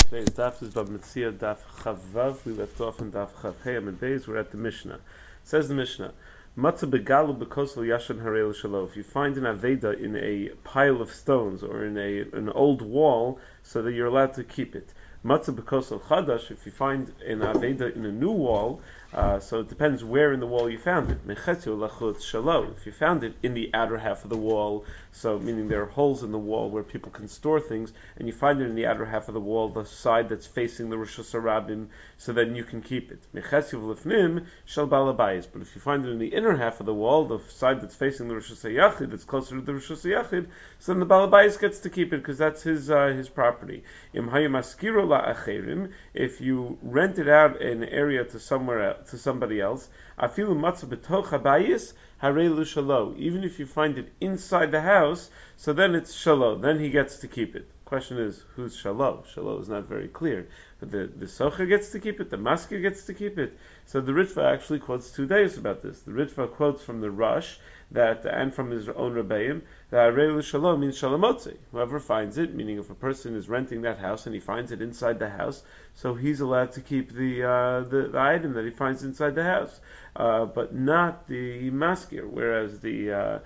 Today's daf is Bab Metzia daf Chavav. We left off in daf Chav Hey and Beis. We're at the Mishnah. Says the Mishnah, Matzah begalu bekosel yashan harei l'shalo. If you find an aveda in a pile of stones or in an old wall, so that you're allowed to keep it. Matzah bekosel chadash. If you find an aveda in a new wall, so it depends where in the wall you found it. Mechetzu lachutz shalo. If you found it in the outer half of the wall, so meaning there are holes in the wall where people can store things, and you find it in the outer half of the wall, the side that's facing the Rosh Hashanah, so then you can keep it. Mechetzu lefnim shel balabayis. But if you find it in the inner half of the wall, the side that's facing the Rosh Hashanah, that's closer to the Rosh Hashanah, so then the balabayis gets to keep it because that's his property. Im hayim askiro la'acherim. If you rent it out an area to somebody else, afilu matzah betoch habayis harei l'shalo. Even if you find it inside the house, so then it's shalo. Then he gets to keep it. Question is, who's shalo? Shalo is not very clear. But the socher gets to keep it, the maskir gets to keep it. So the Ritva actually quotes 2 days about this. The Ritva quotes from the Rush, and from his own Rebbeim, that harei l'shalo means shalamotzi. Whoever finds it, meaning if a person is renting that house and he finds it inside the house, so he's allowed to keep the item that he finds inside the house, but not the maskir. Whereas the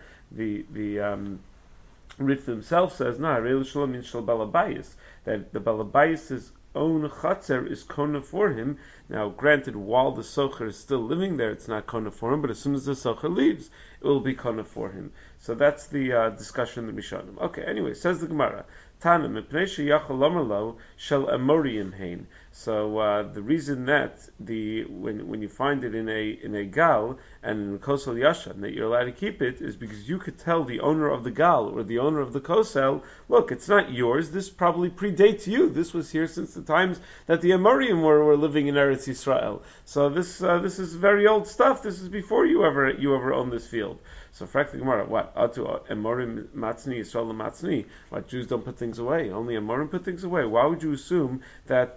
Ritva himself says, no, harei l'shalo means shal balabayis, that the balabayis' own chatzer is kona for him. Now, granted, while the socher is still living there, it's not kona for him, but as soon as the socher leaves, it will be kona for him. So that's the discussion in the Mishanim. Okay, anyway, says the Gemara, Tana, mipnei sheyachal lomer lo shel amorim hein. So the reason that when you find it in a gal and in kosel yashan that you're allowed to keep it is because you could tell the owner of the gal or the owner of the kosel, look, it's not yours. This probably predates you. This was here since the times that the Amorim were living in Eretz Yisrael. So this is very old stuff. This is before you ever owned this field. So, frankly, Gemara, what? Atu Amorim matzni Yisrael matzni. What, Jews don't put things away? Only Amorim put things away. Why would you assume that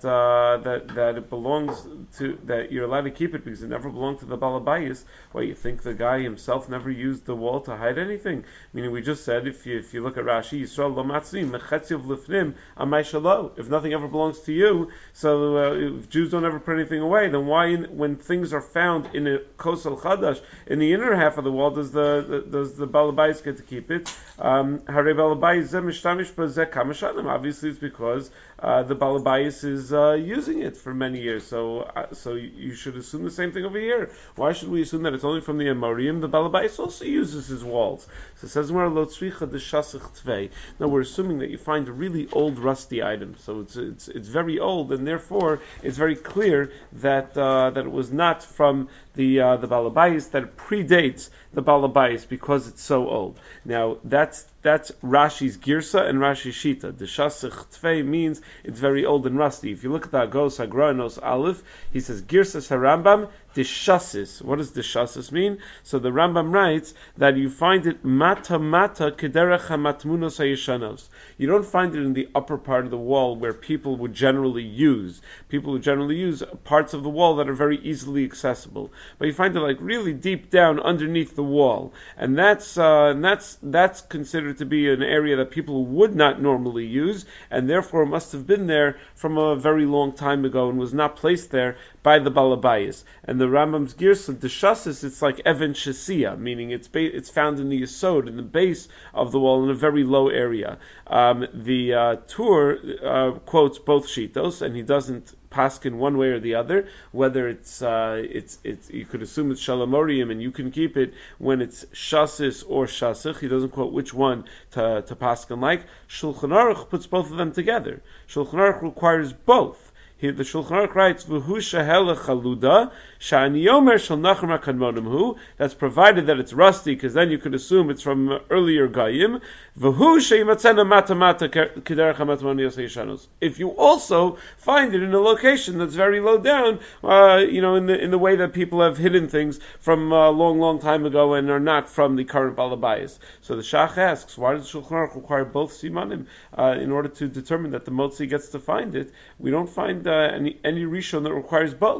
it belongs to, that you're allowed to keep it because it never belonged to the balabayis? Well, you think the guy himself never used the wall to hide anything? Meaning, we just said if you look at Rashi, Yisrael lo matzni mechetziv lifnim amay shalo. If nothing ever belongs to you, so if Jews don't ever put anything away, then why, when things are found in a kosel chadash in the inner half of the wall, does the balabayis get to keep it? Harei balabayis zeh mishtamish b'zeh kama shanim. Obviously, it's because the balabayis is using it for many years. So you should assume the same thing over here. Why should we assume that it's only from the Amorim? The balabayis also uses his walls. So it says we're lo tzricha de shasich tvei. Now we're assuming that you find a really old, rusty item. So it's very old, and therefore it's very clear that it was not from the balabayis, that it predates the balabayis because it's so old. Now that's Rashi's girsa and Rashi's shita. The shasich tvei means it's very old and rusty. If you look at the Agos Hagronos Aleph, he says girsas harambam dishasis. What does dishasis mean? So the Rambam writes that you find it mata kederech hamatmunos hayeshanos. You don't find it in the upper part of the wall where people would generally use. People would generally use parts of the wall that are very easily accessible. But you find it like really deep down underneath the wall, and that's considered to be an area that people would not normally use, and therefore must have been there from a very long time ago and was not placed there by the balabayis. And the Rambam's girsa, the shasis, it's like even shesiya, meaning it's found in the yesod, in the base of the wall, in a very low area. The Tur quotes both shitos, and he doesn't paskin one way or the other, whether it's you could assume it's shalamorium and you can keep it when it's shasis or shasich. He doesn't quote which one to paskin like. Shulchan Aruch puts both of them together. Shulchan Aruch requires both. The Shulchan Aruch writes, "V'hu shehela chaluda shani yomer shel nachem hakadmonim hu." That's provided that it's rusty, because then you could assume it's from earlier gayim. V'hu sheimatzena mata kederech hamatmonios hayeshanos. If you also find it in a location that's very low down, in the way that people have hidden things from a long time ago and are not from the current balabayis. So the Shach asks, why does the Shulchan Aruch require both simanim in order to determine that the motzi gets to find it? We don't find any rishon that requires both.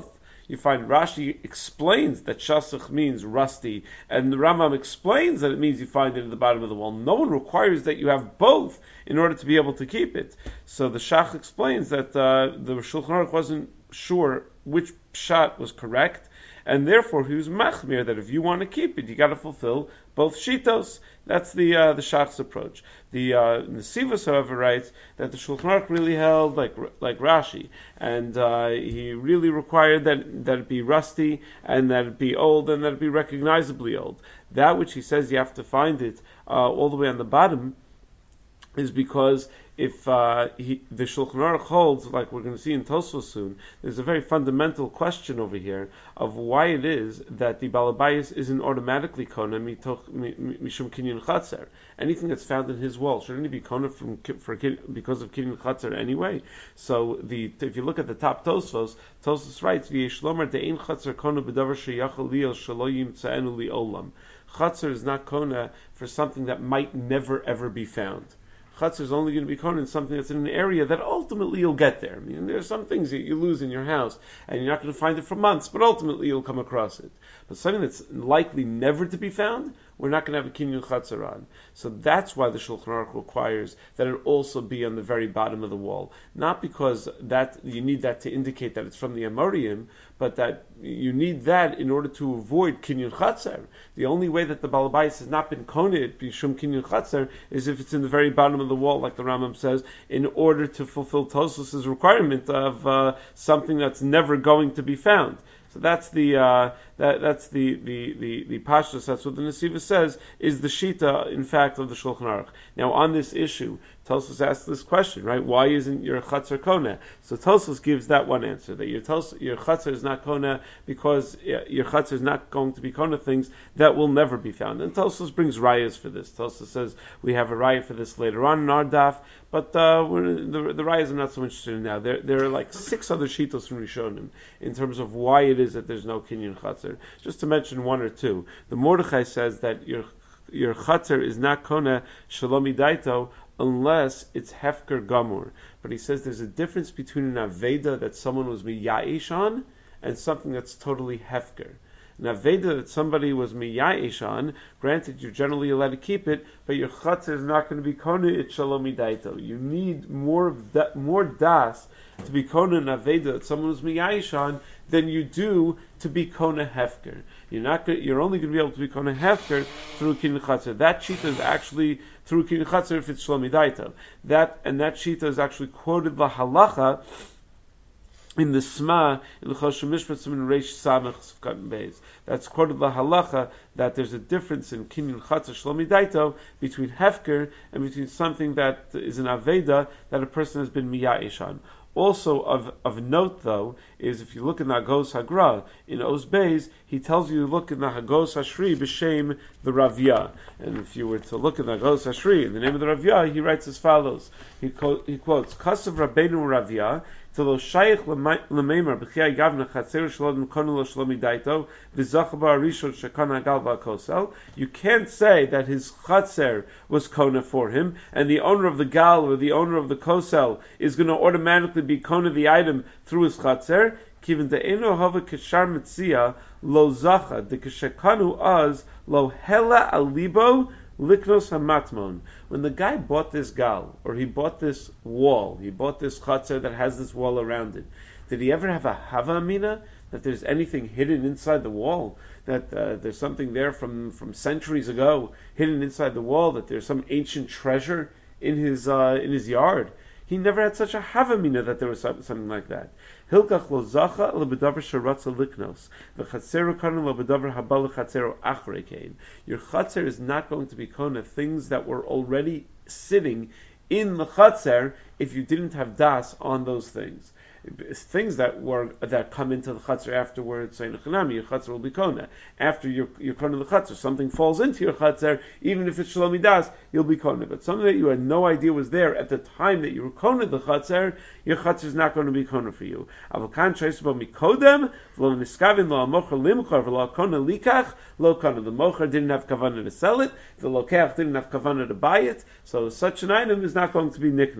You find Rashi explains that shasach means rusty, and the Rambam explains that it means you find it at the bottom of the wall. No one requires that you have both in order to be able to keep it. So the Shach explains that the Shulchan Aruch wasn't sure which pshat was correct, and therefore he was machmir that if you want to keep it, you got to fulfill both shitos. That's the Shach's approach. The Nesivos, however, writes that the Shulchan Aruch really held like Rashi, and he really required that it be rusty, and that it be old, and that it be recognizably old. That which he says you have to find it all the way on the bottom is because if the Shulchan Aruch holds, like we're going to see in Tosfos soon, there's a very fundamental question over here of why it is that the Balabayas isn't automatically Kona Mishum Kinyan Chatzer. Anything that's found in his wall, shouldn't it be Kona because of Kinyan Chatzer anyway? So if you look at the top Tosfos writes, V'yeshlomer de'ein Chatzer Kona b'davar sheyachal liel shelo yimtza'enu li'olam. Chatzer is not Kona for something that might never ever be found. Chatzar is only going to be Kona in something that's in an area that ultimately you'll get there. I mean, there are some things that you lose in your house, and you're not going to find it for months, but ultimately you'll come across it. But something that's likely never to be found, we're not going to have a Kinyan Chatzar on. So that's why the Shulchan Aruch requires that it also be on the very bottom of the wall. Not because that you need that to indicate that it's from the Amorim, but that you need that in order to avoid Kinyan Chatzar. The only way that the Balabais has not been koned b'shum Kinyan Chatzar is if it's in the very bottom of the wall, like the Rambam says, in order to fulfill Tosfos' requirement of something that's never going to be found. So that's the pashtus. That's what the Nesiva says is the shita, in fact, of the Shulchan Aruch. Now, on this issue, Tosfos asks this question, right? Why isn't your chatzar kona? So Tosfos gives that one answer, that your chatzar is not kona because your chatzar is not going to be kona things that will never be found. And Tosfos brings rayas for this. Tosfos says we have a raya for this later on in our daf, but the rayas are not so interested in now. There are like 6 other shitos from Rishonim in terms of why it is that there's no kinyan chatzar. Just to mention 1 or 2, the Mordechai says that your chatzar is not kona shalomi daito unless it's hefker gamur. But he says there's a difference between an aveda that someone was miya'ish on and something that's totally hefker. An aveda that somebody was miya'ish on, granted you're generally allowed to keep it, but your chatzar is not going to be kona it shalomi daito. You need more das to be kona an aveda that someone was miya'ish on than you do to be kona hefker. You're only going to be able to be kona hefker through kinyan chatzar. That shita is actually through kinyan chatzar if it's shlomi daito. That shita is actually quoted la halacha in the Sma in the Choshen Mishpat in Reish Samach Sufkat Beis. That's quoted la halacha that there's a difference in kinyan chatzar shlomi daito between hefker and between something that is an aveda that a person has been miya'ish on. Also of note, though, is if you look in the Hagos Hagra, in Oz Beis, he tells you to look in the Hagos Hashri b'shem the Ravya. And if you were to look in the Hagos Hashri, in the name of the Ravya, he writes as follows. He quotes, Kasav Rabbeinu Ravya, Telo Shayich L'meimer B'chiyai Gavna Chatzer Shalom Konu Lo Shlomi Daito V'Zachaba Arishon Shekana Galva Kosel. You can't say that his Chatzer was Kona for him, and the owner of the Gal or the owner of the Kosel is going to automatically be Kona the item through his Chatzer. Kivin De'eno Hava Keshar Metzia Lo Zacha De Keshekanu Az Lo Hela Alibo Liknos Hamatmon. When the guy bought this gal, or he bought this wall, he bought this chatzar that has this wall around it, did he ever have a hava amina? That there's anything hidden inside the wall? That there's something there from centuries ago hidden inside the wall? That there's some ancient treasure in his yard? He never had such a havamina that there was something like that. Hilkach lo zacha lebedavar sharatza liknos v'chatzeru kanu lebedavar habal chatzeru achrekein. Your chatzer is not going to be kona things that were already sitting in the chatzer if you didn't have das on those things. Things that come into the chatzar afterwards, say nechanami, your chatzar will be kona. After you're kona the chatzar, something falls into your chatzar, even if it's shlomi das, you'll be kona. But something that you had no idea was there at the time that you were kona the chatzar, your chatzar is not going to be kona for you. Avokan shaisbo mikodem v'lo niskavin lo amocher limchar v'lo kona likach lo kona. The mocher didn't have kavanah to sell it. The lokach didn't have kavanah to buy it. So such an item is not going to be nikna.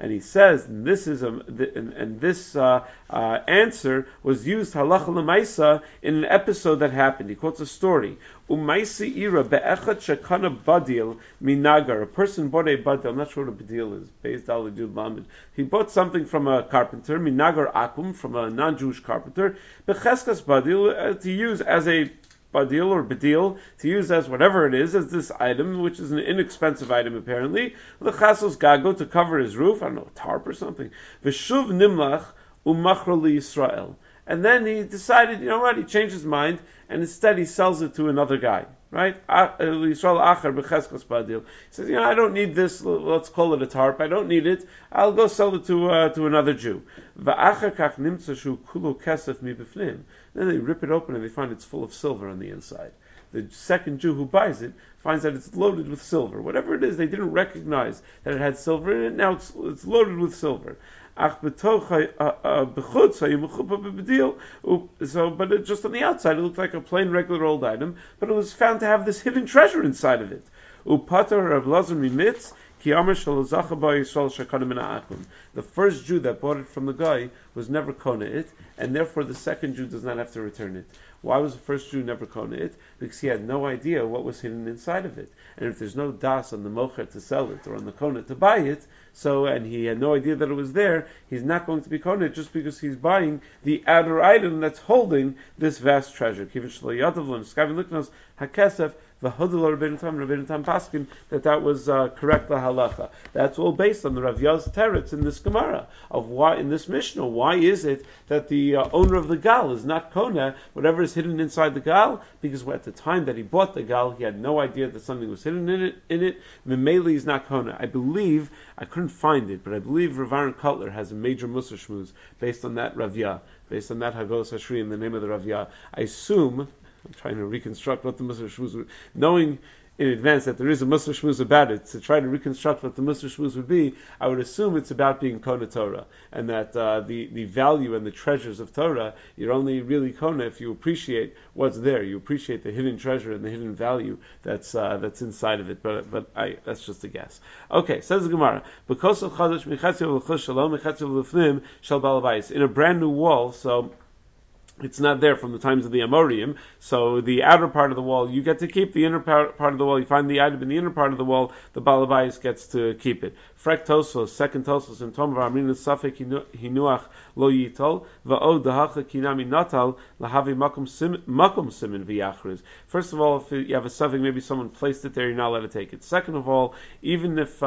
And he says, and this is this answer was used halacha l'maisa in an episode that happened. He quotes a story. Umaisi ira be'echad shekana badil minagar. A person bought a badil. I'm not sure what a badil is. Based al Yud Lamed. He bought something from a carpenter, minagar akum, from a non-Jewish carpenter, becheskas badil, to use as a badil or badil, to use as whatever it is, as this item, which is an inexpensive item apparently, lechasos gago, to cover his roof, I don't know, a tarp or something. V'shuv nimlach umachro li Yisrael. And then he decided, you know what, he changed his mind, and instead he sells it to another guy. Right? Yisrael Acher b'cheskos badil. He says, you know, I don't need this, let's call it a tarp, I don't need it, I'll go sell it to another Jew. V'acher kach nimtza shu kulo kesef mi b'fnim. Then they rip it open and they find it's full of silver on the inside. The second Jew who buys it finds that it's loaded with silver. Whatever it is, they didn't recognize that it had silver in it, now it's loaded with silver. So, but just on the outside, it looked like a plain, regular old item, but it was found to have this hidden treasure inside of it. The first Jew that bought it from the guy was never kona it, and therefore the second Jew does not have to return it. Why was the first Jew never kona it? Because he had no idea what was hidden inside of it. And if there's no das on the mocher to sell it or on the kona to buy it, and he had no idea that it was there, he's not going to be kona it just because he's buying the outer item that's holding this vast treasure. Rabbeinu Tam Paskin that was correct lahalacha. That's all based on the Rav Yah's teretz in this Gemara of why in this Mishnah. Why is it that the owner of the gal is not kona whatever is hidden inside the gal? Because at the time that he bought the gal, he had no idea that something was hidden in it. Memeli is not kona. I couldn't find it, but I believe Rav Aaron Kotler has a major Musar Shmuz based on that Rav Yah, based on that Hagos Hashri in the name of the Rav Yah. I assume. I'm trying to reconstruct what the Musar Shmuz would, knowing in advance that there is a Musar Shmuz about it, to try to reconstruct what the Musar Shmuz would be, I would assume it's about being Kona Torah, and that the value and the treasures of Torah, you're only really Kona if you appreciate what's there, you appreciate the hidden treasure and the hidden value that's inside of it, but that's just a guess. Okay, says the Gemara, because of Chadash Mechatziv L'Chus Shalom, Mechatziv L'Fnim, Shal Balabais, in a brand new wall, so it's not there from the times of the Amorim, so the outer part of the wall, you get to keep. The inner part of the wall, you find the item in the inner part of the wall, the Balabais gets to keep it. Frek Tosos, second Tosos, in Tom V'Amrina Safek Hinuach Lo Yitol, V'od Dahacha Kinami Natal, Lahavi Makom Simin V'Yachriz. First of all, if you have a Safek, maybe someone placed it there, you're not allowed to take it. Second of all, even if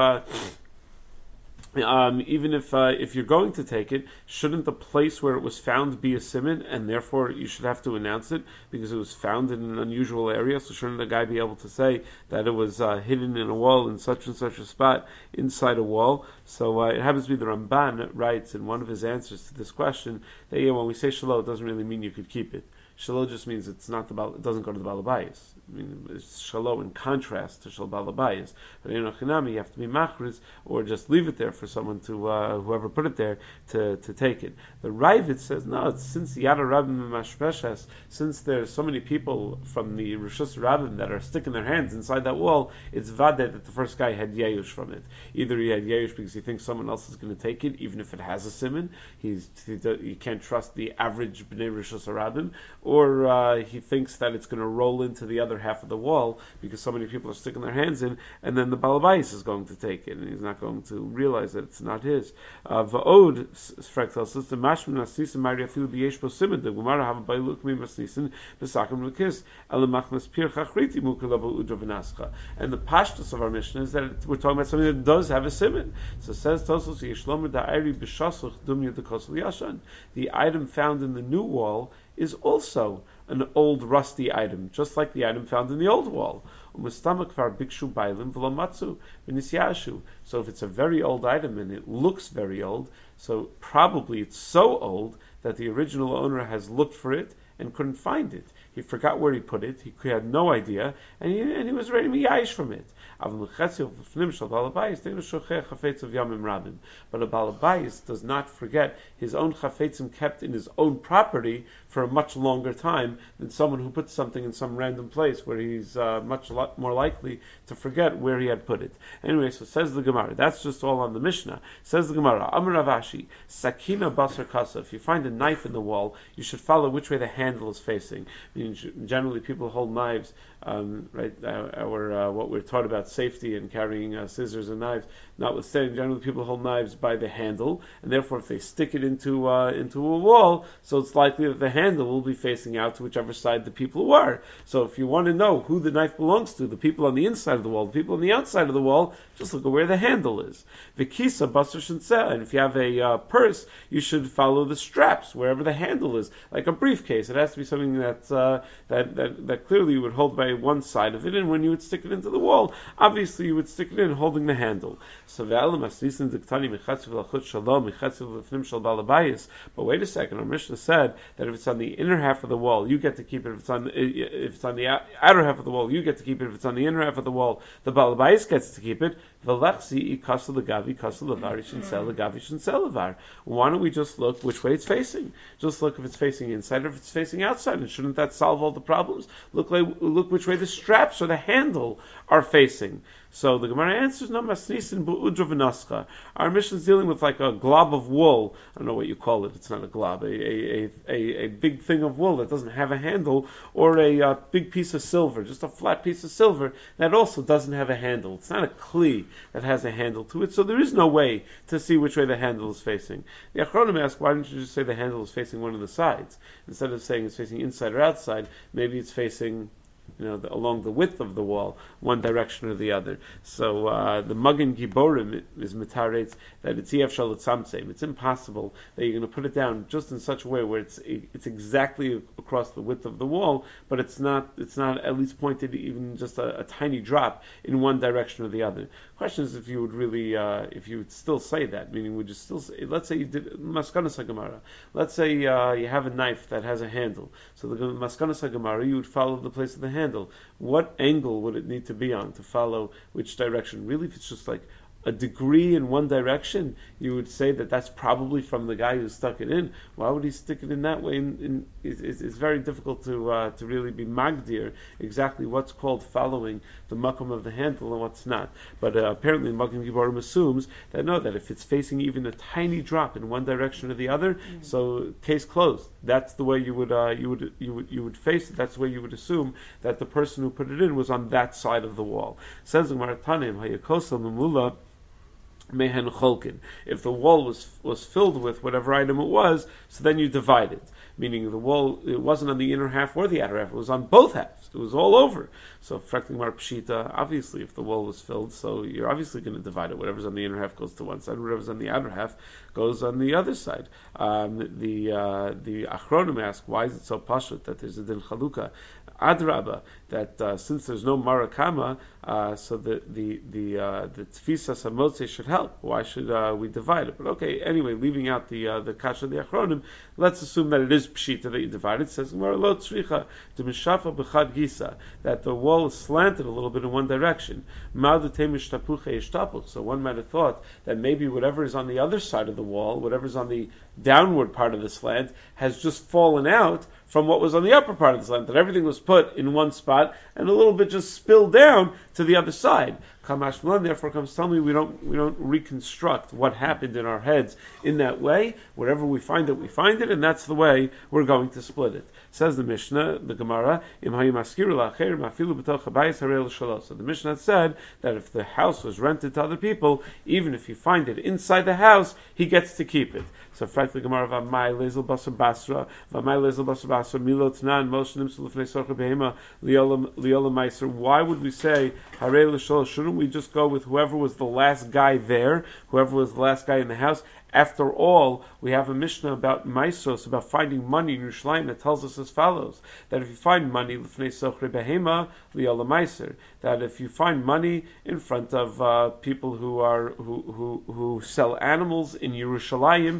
you're going to take it, shouldn't the place where it was found be a siman, and therefore you should have to announce it because it was found in an unusual area? So shouldn't the guy be able to say that it was hidden in a wall in such and such a spot inside a wall? So it happens to be the Ramban writes in one of his answers to this question that when we say shalom, it doesn't really mean you could keep it. Shalom just means it doesn't go to the Balabayas. I mean, it's shalom in contrast to shal Balabayas. But in Ochinami, you have to be machriz, or just leave it there for someone to, whoever put it there, to take it. The Ravid says, no, it's since Yada Rabbim Mashpeshes, since there's so many people from the Rishus Rabbim that are sticking their hands inside that wall, it's vadeh that the first guy had Yeyush from it. Either he had Yeyush because he thinks someone else is going to take it, even if it has a siman. You can't trust the average Bnei Rishus Rabbim, or he thinks that it's going to roll into the other half of the wall because so many people are sticking their hands in, and then the Balabais is going to take it, and he's not going to realize that it's not his. Va'od, Fractal says, the Mashman Asnisin Maria Filu B'yesh Bo Simon, the Gemara have a Bailuk Mim Asnisin, B'sakim L'kis, Elamachnas Pir Chachriti Mukalabo Udra V'naska. And the pashtus of our mission is that we're talking about something that does have a simon. So it says Tosos Yeshlomer Da'ari B'shasuch Dumya D'Kosel Yashan. The item found in the new wall is also an old rusty item, just like the item found in the old wall. So if it's a very old item and it looks very old, so probably it's so old that the original owner has looked for it and couldn't find it. he forgot where he put it, he had no idea, and he was ready to be yayish from it. But a Balabais does not forget his own chafetzim kept in his own property for a much longer time than someone who puts something in some random place where he's much more likely to forget where he had put it. Anyway, so says the Gemara. That's just all on the Mishnah. Says the Gemara, Amar Rav Ashi, Sakina Basar Kasa. If you find a knife in the wall, you should follow which way the handle is facing. Generally, people hold knives. Right? What we're taught about safety and carrying scissors and knives. Notwithstanding, generally people hold knives by the handle, and therefore, if they stick it into a wall, so it's likely that the handle will be facing out to whichever side the people were. So, if you want to know who the knife belongs to, the people on the inside of the wall, the people on the outside of the wall, just look at where the handle is. Vikisa basar shinseh, and if you have a purse, you should follow the straps wherever the handle is, like a briefcase. It has to be something that clearly you would hold by one side of it, and when you would stick it into the wall, obviously you would stick it in holding the handle. But wait a second, our Mishnah said that if it's on the inner half of the wall, you get to keep it. If it's on the outer half of the wall, you get to keep it. If it's on the inner half of the wall, the Balabayis gets to keep it. Why don't we just look which way it's facing? Just look if it's facing inside or if it's facing outside, and shouldn't that solve all the problems? Look which way the straps or the handle are facing. So the Gemara answers, no, masnisin bu'udra v'nascha. Our mission is dealing with like a glob of wool. I don't know what you call it. It's not a glob. A big thing of wool that doesn't have a handle, or a big piece of silver, just a flat piece of silver that also doesn't have a handle. It's not a kli that has a handle to it, so there is no way to see which way the handle is facing. The Achronim ask, why don't you just say the handle is facing one of the sides? Instead of saying it's facing inside or outside, maybe it's facing along the width of the wall, one direction or the other. So the Magen Giborim is mitaretz that it's EF Shalat Samseim. It's impossible that you're going to put it down just in such a way where it's exactly across the width of the wall, but it's not at least pointed even just a tiny drop in one direction or the other. Question is if you would really, if you would still say that, meaning would you still say, let's say you did Maskanas HaGemara. Let's say you have a knife that has a handle. So the Maskanas HaGemara, you would follow the place of the handle. What angle would it need to be on to follow which direction? Really, if it's just like a degree in one direction, you would say that that's probably from the guy who stuck it in. Why would he stick it in that way? It's very difficult to really be magdir exactly what's called following the makom of the handle and what's not. But apparently, Magen Giborim assumes that that if it's facing even a tiny drop in one direction or the other, so case closed. That's the way you would face it. That's the way you would assume that the person who put it in was on that side of the wall. Says the Gemara Tanim Hayakosel Memula Mehen Cholkin. If the wall was filled with whatever item it was, so then you divide it. Meaning the wall, it wasn't on the inner half or the outer half, it was on both halves. It was all over. So Frekling Mar Pshita, obviously if the wall was filled, so you're obviously going to divide it. Whatever's on the inner half goes to one side, whatever's on the outer half goes on the other side. The Achronim ask, why is it so pashut that there's a din chaluka? Adraba, that since there's no marakama, so the tfisa samotze should help. Why should we divide it? But okay, anyway, leaving out the kasha of the Achronim, let's assume that it is pshita that you divide it. It says lo tzricha mishafa b'chad gisa, that the wall is slanted a little bit in one direction. So one might have thought that maybe whatever is on the other side of the wall, whatever's on the downward part of the slant, has just fallen out from what was on the upper part of the slant, that everything was put in one spot and a little bit just spilled down to the other side. Kamashmalan therefore comes tell me we don't reconstruct what happened in our heads in that way. Wherever we find it, and that's the way we're going to split it. Says the Mishnah, the Gemara, so the Mishnah said that if the house was rented to other people, even if you find it inside the house, he gets to keep it. So frankly, Gemara v'amai lezel basar basra milot nan moshe nimsu l'fnei sorcha behema liola meiser. Why would we say harei l'shol? Shouldn't we just go with whoever was the last guy there, whoever was the last guy in the house? After all, we have a Mishnah about Maisos, about finding money in Yerushalayim that tells us as follows: that if you find money l'fnei sochre behema liola meiser, that if you find money in front of people who sell animals in Yerushalayim, it's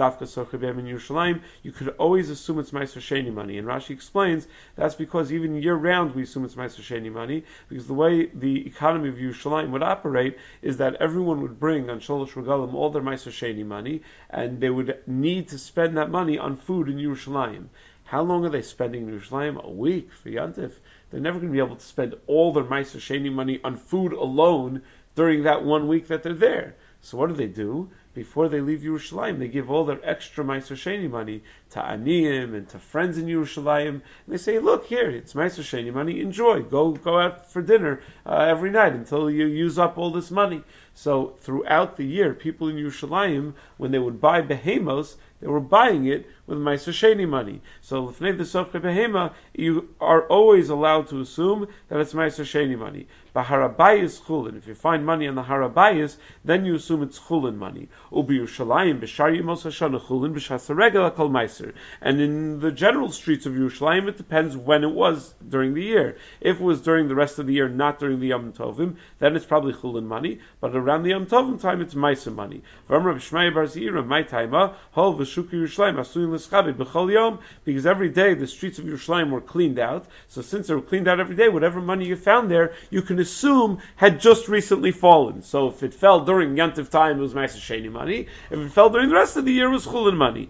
Dafka Socher Behem in Yerushalayim, you could always assume it's Meiser Sheni money. And Rashi explains that's because even year round we assume it's Meiser Sheni money, because the way the economy of Yerushalayim would operate is that everyone would bring on Sholosh Regalim all their Meiser Sheni money, and they would need to spend that money on food in Yerushalayim. How long are they spending in Yerushalayim? A week for Yantif. They're never going to be able to spend all their Meiser Sheni money on food alone during that 1 week that they're there. So what do? Before they leave Yerushalayim, they give all their extra Meiser Sheni money to Aniyim and to friends in Yerushalayim. And they say, look, here, it's Meiser Sheni money, enjoy. Go out for dinner every night until you use up all this money. So throughout the year, people in Yerushalayim, when they would buy behemos, they were buying it with Meiser Sheni money. So L'fnei the Socher Behema, you are always allowed to assume that it's Meiser Sheni money. Baharabayis chulin. If you find money on the harabayis, then you assume it's chulin money. Ubi Yerushalayim b'shar Yemos Hashana chulin b'shas haregel kol Meiser. And in the general streets of Yerushalayim, it depends when it was during the year. If it was during the rest of the year, not during the Yom Tovim, then it's probably chulin money. But around the Yom Tovim time, it's Meiser money. V'amar b'shmaya bar Zira, my taima, hol v'shuk Yerushalayim asuyin l'schabi b'chol yom, because every day the streets of Yerushalayim were cleaned out. So since they were cleaned out every day, whatever money you found there, you can assume had just recently fallen. So if it fell during Yantiv time, it was Meiser Sheni money. If it fell during the rest of the year, it was chulin money.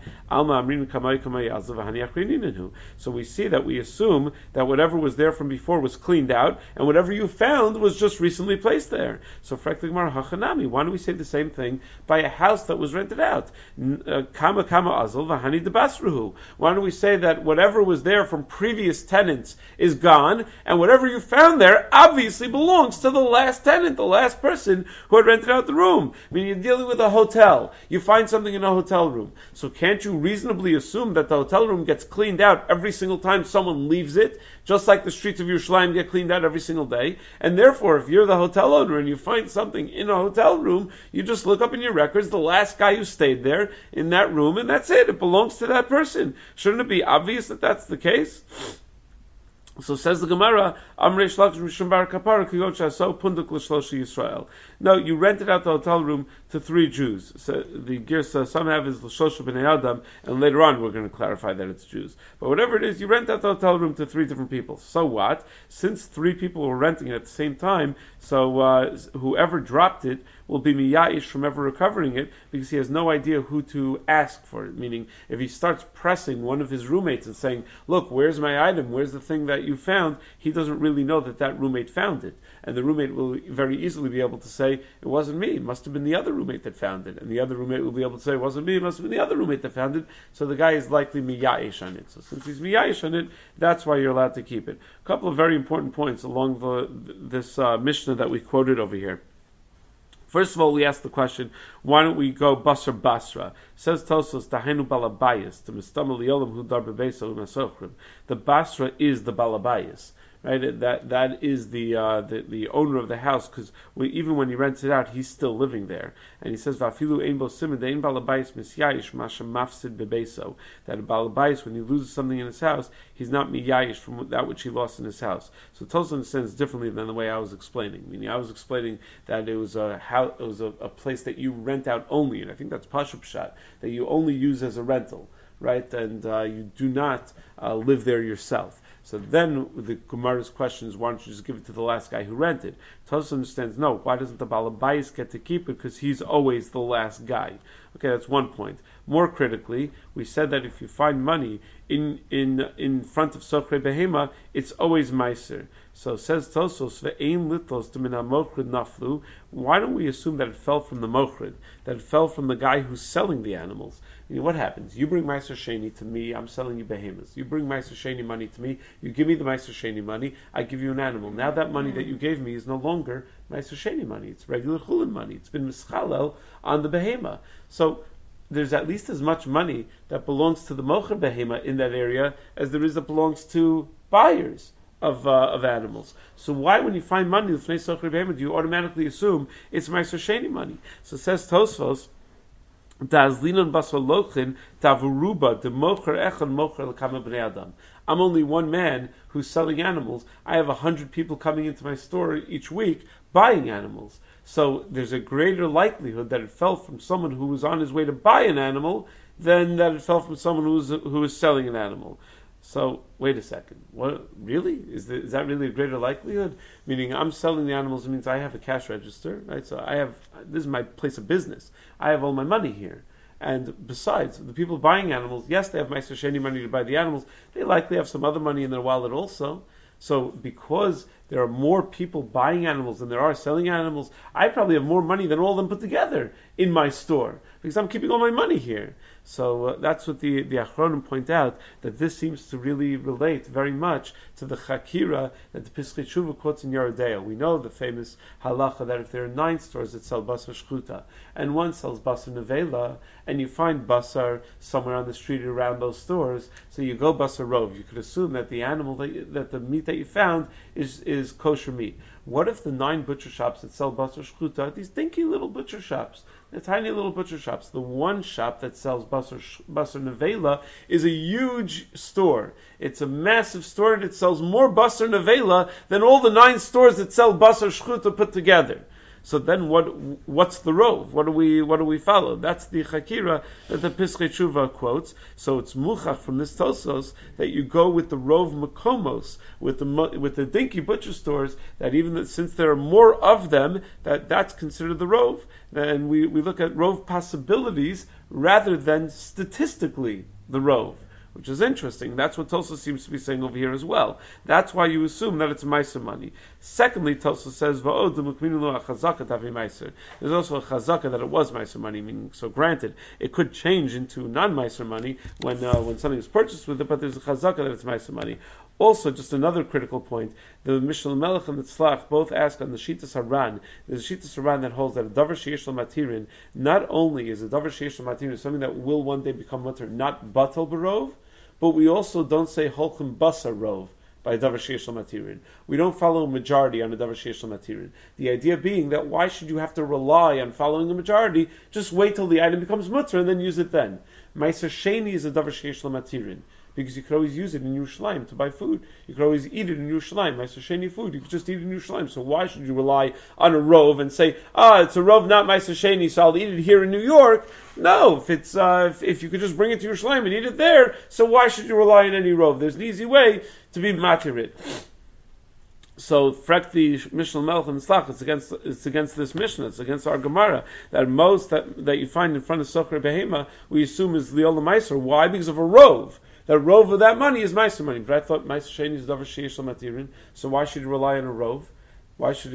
So we see that we assume that whatever was there from before was cleaned out, and whatever you found was just recently placed there. So why don't we say the same thing by a house that was rented out? Kama azal v'hani debasruhu. Why don't we say that whatever was there from previous tenants is gone, and whatever you found there obviously belongs to the last tenant, the last person who had rented out the room. I mean, you're dealing with a hotel. You find something in a hotel room. So can't you reasonably assume that the hotel room gets cleaned out every single time someone leaves it, just like the streets of Yerushalayim get cleaned out every single day? And therefore, if you're the hotel owner and you find something in a hotel room, you just look up in your records the last guy who stayed there in that room, and that's it. It belongs to that person. Shouldn't it be obvious that that's the case? So says the Gemara, Amrei Shlach Mishum Bar Kapara Kiyot Shaso Punduk L'Shloshi Yisrael. No, you rented out the hotel room to 3 Jews. So the Girsa, some have is L'Shloshi B'nei Adam, and later on we're going to clarify that it's Jews. But whatever it is, you rent out the hotel room to 3 different people. So what? Since 3 people were renting it at the same time, so whoever dropped it will be miyayish from ever recovering it, because he has no idea who to ask for it. Meaning, if he starts pressing one of his roommates and saying, look, where's my item? Where's the thing that you found? He doesn't really know that roommate found it. And the roommate will very easily be able to say, it wasn't me, it must have been the other roommate that found it. And the other roommate will be able to say, it wasn't me, it must have been the other roommate that found it. So the guy is likely miyayish on it. So since he's miyayish on it, that's why you're allowed to keep it. A couple of very important points along this Mishnah that we quoted over here. First of all, we ask the question, why don't we go Basar Basra? Says Tosos, Tahenu Balabayas, to Mistamel Yolam Hu Dar Bebeso Unasochrim. The Basra is the Balabayas. Right, that is the owner of the house, because even when he rents it out, he's still living there. And he says, "Vafilu ein bo simen dein balabayis misyayish masha mafsid bebeso." That a balabayis, when he loses something in his house, he's not miyayish from that which he lost in his house. So Tosa understands differently than the way I was explaining. Meaning, I was explaining that it was a house, it was a place that you rent out only, and I think that's Pashup Pshat, that you only use as a rental, right? And you do not live there yourself. So then the Gemara's question is, why don't you just give it to the last guy who rented? Tosa understands, no, why doesn't the Balabayis get to keep it? Because he's always the last guy. Okay, that's one point. More critically, we said that if you find money in front of Sochre Behema, it's always Meiser. So says Tosos, ve'ein litlos to min ha-mochrid naflu. Why don't we assume that it fell from the mochrid, that it fell from the guy who's selling the animals? I mean, what happens? You bring Meiser Sheni to me, I'm selling you behemoths. You bring Meiser Sheni money to me, you give me the Meiser Sheni money, I give you an animal. Now that money that you gave me is no longer Meiser Sheni money, it's regular chulin money. It's been mischalel on the behema. So there's at least as much money that belongs to the mocher behema in that area as there is that belongs to buyers of animals. So why, when you find money with Socher Behema, do you automatically assume it's Meiser Sheni money? So says Tosfos, I'm only one man who's selling animals. I have 100 people coming into my store each week buying animals. So there's a greater likelihood that it fell from someone who was on his way to buy an animal than that it fell from someone who is selling an animal. So wait a second. What really is that really a greater likelihood? Meaning, I'm selling the animals. It means I have a cash register, right? So this is my place of business. I have all my money here. And besides, the people buying animals, yes, they have Meiser Sheni money to buy the animals. They likely have some other money in their wallet also. So because there are more people buying animals than there are selling animals, I probably have more money than all of them put together in my store because I'm keeping all my money here. So that's what the Achronim point out, that this seems to really relate very much to the Chakira that the Pischei Tshuva quotes in Yerodea. We know the famous halacha that if there are 9 stores that sell basar shchuta and one sells basar nevela, and you find basar somewhere on the street around those stores, so you go basar rov, you could assume that the animal that the meat that you found is kosher meat. What if the 9 butcher shops that sell basar shchuta are these dinky little butcher shops? They're tiny little butcher shops. The one shop that sells basar nevela is a huge store. It's a massive store, and it sells more basar nevela than all the 9 stores that sell basar shchuta put together. So then, what's the rov? What do we follow? That's the Chakira that the Pischei Tshuva quotes. So it's muchach from this Tosos that you go with the rov makomos, with the dinky butcher stores. That since there are more of them, that's considered the rov. Then we look at rov possibilities rather than statistically the rov, which is interesting. That's what Tosos seems to be saying over here as well. That's why you assume that it's meiser money. Secondly, Tosos says, there's also a chazaka that it was meiser money, meaning, so granted, it could change into non-meiser money when something is purchased with it, but there's a chazaka that it's meiser money. Also, just another critical point, the Mishnah Melech and the Tzlach both ask on the Shitas Haran. There's a Shitas Haran that holds that a davar sheyesh lo matirin, not only is a davar sheyesh lo matirin something that will one day become mutter, not batal barov, but we also don't say holchem basar rov by a davar sheyesh lo matirin. We don't follow a majority on a davar sheyesh lo matirin. The idea being that why should you have to rely on following a majority? Just wait till the item becomes mutter and then use it then. Meiser Sheni is a davar sheyesh lo matirin, because you could always use it in Yerushalayim to buy food. You could always eat it in Yerushalayim. Meiser Sheni food, you could just eat it in Yerushalayim. So why should you rely on a rov and say, it's a rov, not Meiser Sheni, so I'll eat it here in New York? No, if you could just bring it to Yerushalayim and eat it there, so why should you rely on any rov? There's an easy way to be matirit. So, frek the Mishnah Melech and Tzlach, it's against this Mishnah, it's against our Gemara, that most that you find in front of Socher Behema, we assume is Li'olam Meiser. Why? Because of a rov. The rov of that money is meiser money. But I thought meiser sheni is davar sheyesh lo matirin. So why should you rely on a rov? Why should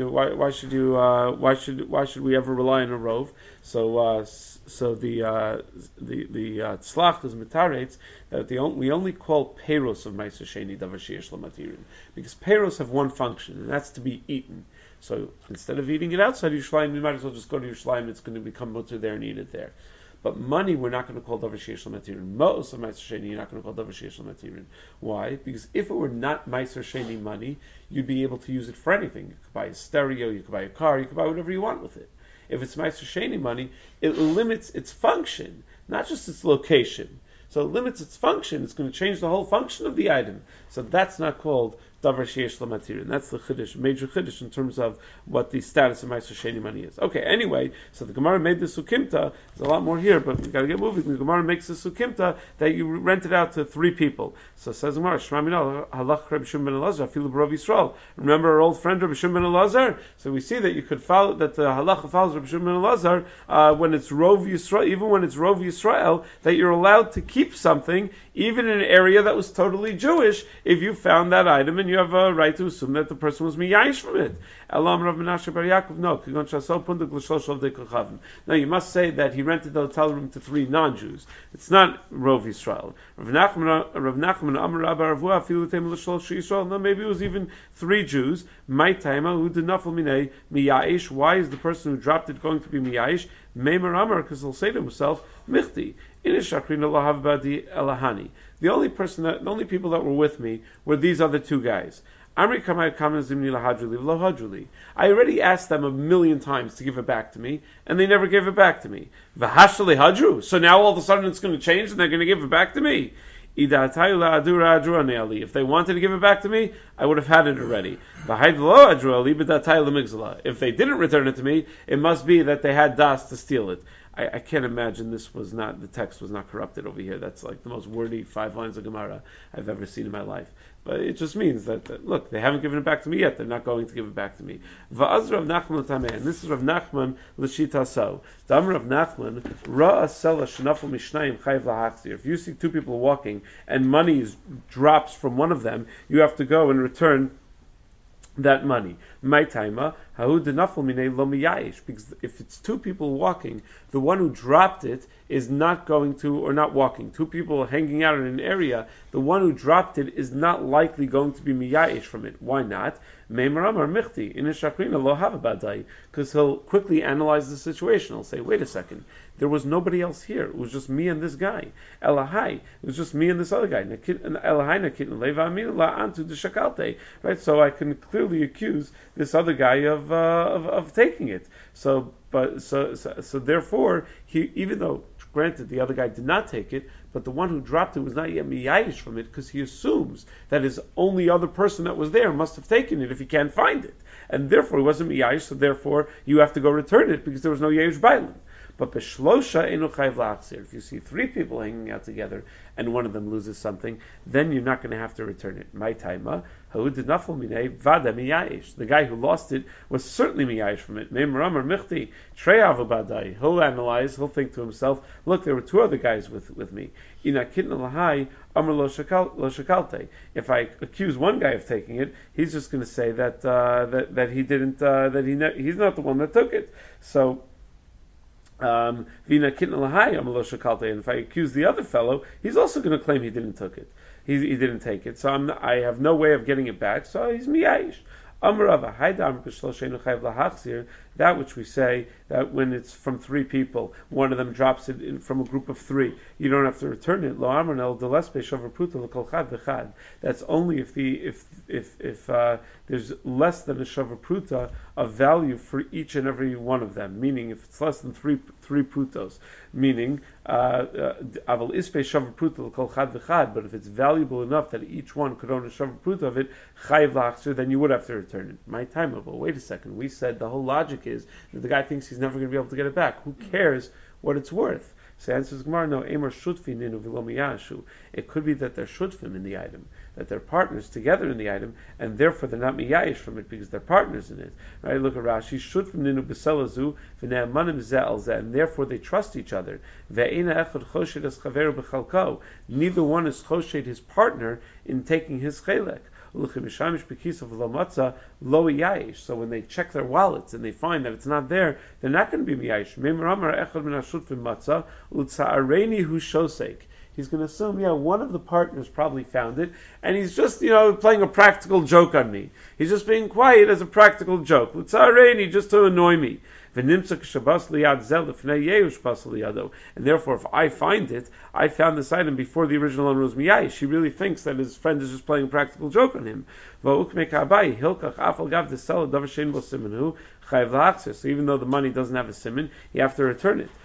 we ever rely on a rov? So the tzlach is mitarates that we only call peiros of meiser sheni davar sheyesh lo matirin because peiros have one function, and that's to be eaten. So instead of eating it outside Yerushalayim, we might as well just go to Yerushalayim. It's going to become mutter there and eat it there. But money, we're not going to call davar sheyesh lo matirin. Most of meiser sheni, you're not going to call davar sheyesh lo matirin. Why? Because if it were not meiser sheni money, you'd be able to use it for anything. You could buy a stereo, you could buy a car, you could buy whatever you want with it. If it's meiser sheni money, it limits its function, not just its location. So it limits its function. It's going to change the whole function of the item. So that's not called davar sheyesh lo matirin. That's the chiddush, major chiddush in terms of what the status of meiser sheni money is. Okay, anyway, so the Gemara made the sukimta. There's a lot more here, but we got to get moving. The Gemara makes the sukimta that you rent it out to 3 people. So says the Gemara, Shema minal halach Rabbi Shimon ben Elazar afilu b'rov Yisrael. Remember our old friend Rabbi Shimon ben Elazar? So we see that you could follow that the halacha follows Rabbi Shimon ben Elazar when it's rov Yisrael, even when it's rov Yisrael, that you're allowed to keep something even in an area that was totally Jewish if you found that item and you have a right to assume that the person was miyayish from it. Elam Rav Menashe bar Yaakov, no. Now you must say that he rented the hotel room to 3 non-Jews. It's not Rov Yisrael. Rav Nachman Amar Rabba Ravua afilu teim l'shlosh Yisrael. No, maybe it was even 3 Jews. My taima who did nafal minei miyayish. Why is the person who dropped it going to be miyayish? Meimer Amar, because he'll say to himself, Michti. The only people that were with me were these other 2 guys. I already asked them 1,000,000 times to give it back to me, and they never gave it back to me. So now all of a sudden it's going to change and they're going to give it back to me. If they wanted to give it back to me, I would have had it already. If they didn't return it to me, it must be that they had das to steal it. I can't imagine the text was not corrupted over here. That's like the most wordy 5 lines of Gemara I've ever seen in my life. But it just means that look, they haven't given it back to me yet. They're not going to give it back to me. Va'az Rav Nachman l'tameh, and this is Rav Nachman l'shita so. Dam Rav Nachman ra'a sela shenafel mishnayim chayiv lahachzir. If you see two people walking and money drops from one of them, you have to go and return that money. My taima, because if it's two people walking, the one who dropped it is not going to, or not walking, two people hanging out in an area, the one who dropped it is not likely going to be miyayish from it. Why not? Because he'll quickly analyze the situation. He'll say, wait a second, there was nobody else here. It was just me and this guy. Elahai, it was just me and this other guy. Right? So I can clearly accuse this other guy of taking it. So therefore, even though granted the other guy did not take it, but the one who dropped it was not yet miyayish from it because he assumes that his only other person that was there must have taken it if he can't find it, and therefore he wasn't miyayish. So therefore you have to go return it because there was no yesh bailim. But b'shlosha enu chayv la'achzir. If you see three people hanging out together and one of them loses something, then you're not going to have to return it. My taima, ha'ud nafel minei vada miyayish. The guy who lost it was certainly miyayish from it. Me'mram or michti treyavu badai. He'll analyze. He'll think to himself, look, there were two other guys with me. Ina kitna lahai amar lo shakalte. If I accuse one guy of taking it, he's just going to say that he didn't. He's not the one that took it. So. And if I accuse the other fellow, he's also going to claim he didn't take it. He didn't take it. So I have no way of getting it back. So he's miyayish. That which we say that when it's from three people, one of them drops it from a group of three, you don't have to return it. That's only if there's less than a shavar pruta of value for each and every one of them. Meaning, if it's less than three prutos, meaning aval ispe shavar pruta l'kol chad v'chad. But if it's valuable enough that each one could own a shavar pruta of it, chayiv la'achzir, then you would have to return it. My time, but wait a second. We said the whole logic is that the guy thinks he's never going to be able to get it back. Who cares what it's worth? So answers Gemara, no, Amar shutfin ninu v'lo miyashu. It could be that they're shutfim in the item, that they're partners together in the item, and therefore they're not miyayish from it because they're partners in it. Right? Look at Rashi, shutfim ninu b'selazu v'ne'amanim zeh al zeh, and therefore they trust each other. Ve'ena echad choshed es chaveru b'chalko. Neither one is choshed his partner in taking his chelek. So when they check their wallets and they find that it's not there, they're not going to be miyayish. He's going to assume, one of the partners probably found it, and he's just, playing a practical joke on me. He's just being quiet as a practical joke. Just to annoy me. And therefore, if I find it, I found this item before the original owner was miyayish. He really thinks that his friend is just playing a practical joke on him. So even though the money doesn't have a siman, you have to return it.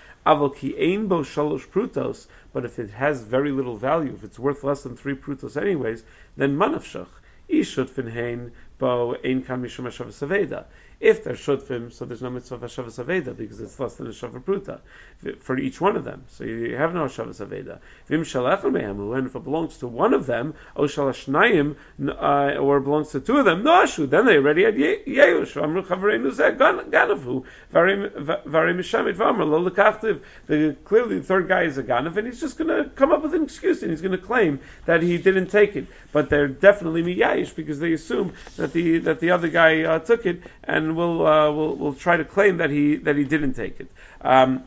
But if it has very little value, if it's worth less than 3 prutos anyways, then manafshach. If they're shutfim, so there's no mitzvah of Hashavas Aveda because it's less than a shavar pruta for each one of them. So you have no Hashavas Aveda. And if it belongs to one of them, or it belongs to 2 of them, no ashu, then they already had Yeush. Clearly the third guy is a ganav, and he's just going to come up with an excuse, and he's going to claim that he didn't take it. But they're definitely miyayish because they assume that the other guy took it, and we'll try to claim that he didn't take it. The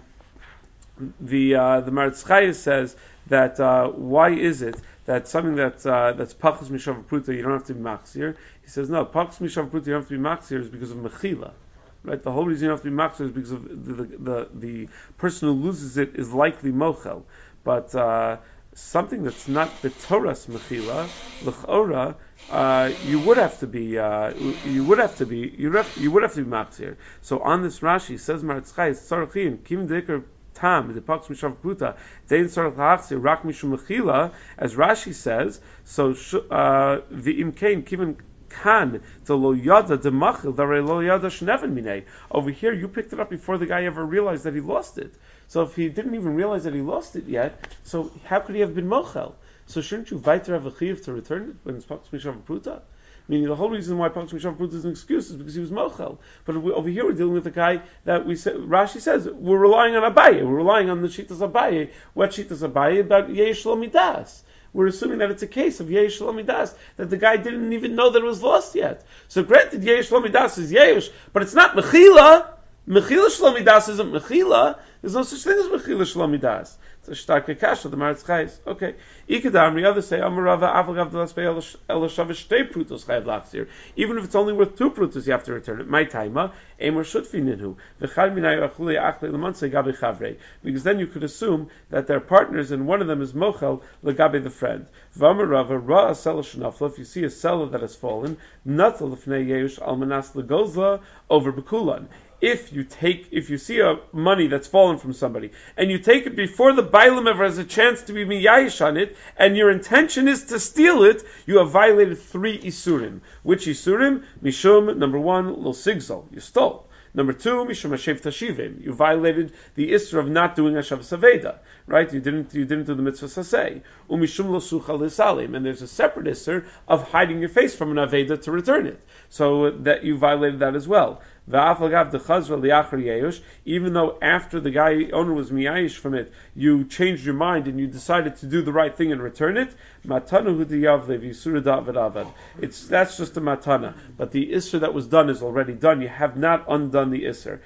Maretz Chayes says that why is it that something that's pachus mishav pruta you don't have to be machzir? He says no, pachus mishav pruta you don't have to be machzir is because of mechila. Right, the whole reason you don't have to be machzir is because of the person who loses it is likely mochel, but something that's not the Torah's mechila, l'chora, you would have to be machzir. So on this Rashi says Maretz Chayes tzarachin kim deker tam the pax mishav pruta dein tzarach lachzir rak mishum mechila, as Rashi says. So v'im kein kiven kan to lo yada demachil dare lo yada shneven minei. Over here, you picked it up before the guy ever realized that he lost it. So if he didn't even realize that he lost it yet, so how could he have been mochel? So shouldn't you weiter have a chiyuv to return it when it's pax mishav pruta? Meaning the whole reason why pax mishav pruta is an excuse is because he was mochel. But over here we're dealing with a guy that Rashi says we're relying on Abaye. We're relying on the shitas Abaye. What shitas Abaye about Yesh Lo Midas? We're assuming that it's a case of Yesh Lo Midas, that the guy didn't even know that it was lost yet. So granted, Yesh Lo Midas is Yesh, but it's not Mechila. Mechila Shlo Midas isn't Mechila. There's no such thing as Mechila Shlo Midas. It's a starke kasha, the Maritz Chayes. Okay. Ikadam, others say, Amarava, Avagav, the Laspe, Elashavish, Te Prutos, Chayav Lachzir. Even if it's only worth 2 prutos, you have to return it. My taima, Emor Shutfi Ninhu. V'chad minay achule achle l'mansei gabe chavre. Because then you could assume that they're partners and one of them is mochel legabe the friend. V'amarava, ra a seller shenafla, if you see a seller that has fallen, natal l'fnei yeush almanas legozla over bekulan. If you see a money that's fallen from somebody, and you take it before the Bailam ever has a chance to be miyayish on it, and your intention is to steal it, you have violated 3 isurim. Which isurim? Mishum, number 1, lo sigzal, you stole. Number 2, mishum hashev tashivim, you violated the isra of not doing hashav saveda, right? You didn't do the mitzvah saseh. Umishum lo sucha lisalim, and there's a separate isra of hiding your face from an aveda to return it. So that you violated that as well. Even though after the guy owner was miyayish from it, you changed your mind and you decided to do the right thing and return it. That's just a matana, but the isser that was done is already done. You have not undone the isser.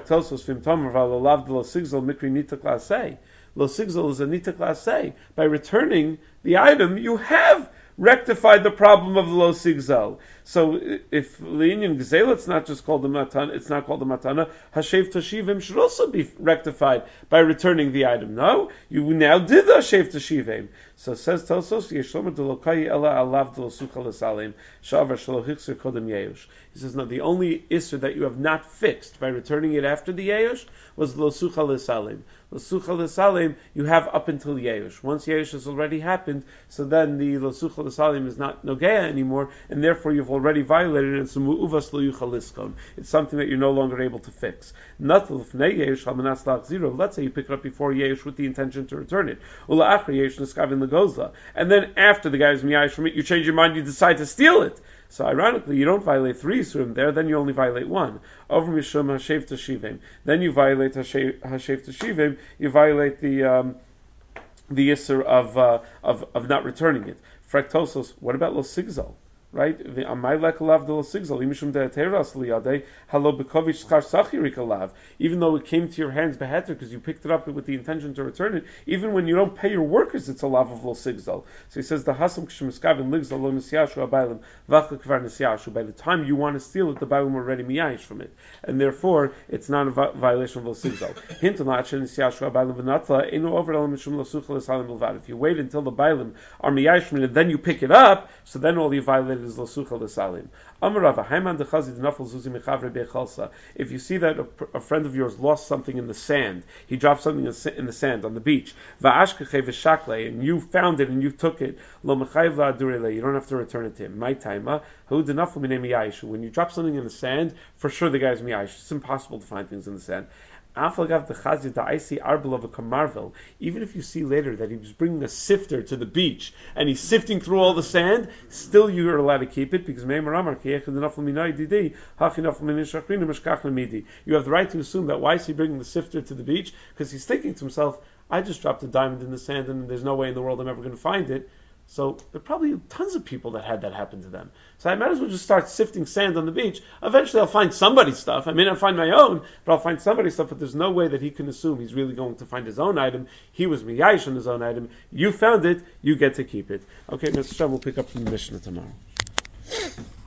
Lo sigzal is a nita klasei. By returning the item, you have rectified the problem of the lo sigzal. So if Leinian Gzela, it's not just called the matana, it's not called the matana, Hashev Tashivim should also be rectified by returning the item. No, you now did the Hashev Tashivim. So says Tosos, Yeshlomer Delokai Ela Alav Delosucha Lesalim, Shavar Shalo Hichser Kodem Yeush. He says, no, the only isser that you have not fixed by returning it after the Yeush was Losucha Lesalim. Losucha Lesalim, you have up until Yeush. Once Yeush has already happened, so then the Losucha Lesalim is not Nogea anymore, and therefore you've already violated it, and so Mu'uvas Lo Yuchal Liskon. It's something that you're no longer able to fix. Let's say you pick it up before Yeush with the intention to return it. And then after the guy is miyayish from it, you change your mind, you decide to steal it. So ironically, you don't violate 3 isurim there, then you only violate 1. Over mishum hashev tashivim. Then you violate hashev tashivim, you violate the isur of not returning it. Fraktosos, what about lo sigzal? Right? Even when you don't it came to your hands beheter because you picked it up with the intention to return it, even when you don't pay your workers, it's a lav of lo sigzal. So he says the hasam k'shemiskavin ligzal lo nisyashu abaylim v'achla kvar nisyashu. By the time you want to steal it, the baylim are already miyayish from it, and therefore it's not a violation of lo sigzal. If you wait until the baylim are miyayish from it, and then you pick it up, so then all you violate is losucha lesalim. If you see that a friend of yours lost something in the sand, he dropped something in the sand on the beach, and you found it and you took it, you don't have to return it to him. My time, when you drop something in the sand, for sure the guy's miyayish. It's impossible to find things in the sand. Even if you see later that he was bringing a sifter to the beach and he's sifting through all the sand, still you are allowed to keep it because you have the right to assume that why is he bringing the sifter to the beach? Because he's thinking to himself, I just dropped a diamond in the sand and there's no way in the world I'm ever going to find it. So there are probably tons of people that had that happen to them. So I might as well just start sifting sand on the beach. Eventually I'll find somebody's stuff. I may not find my own, but I'll find somebody's stuff. But there's no way that he can assume he's really going to find his own item. He was miyayish on his own item. You found it, you get to keep it. Okay, Mr. Shem, we'll pick up from the Mishnah tomorrow.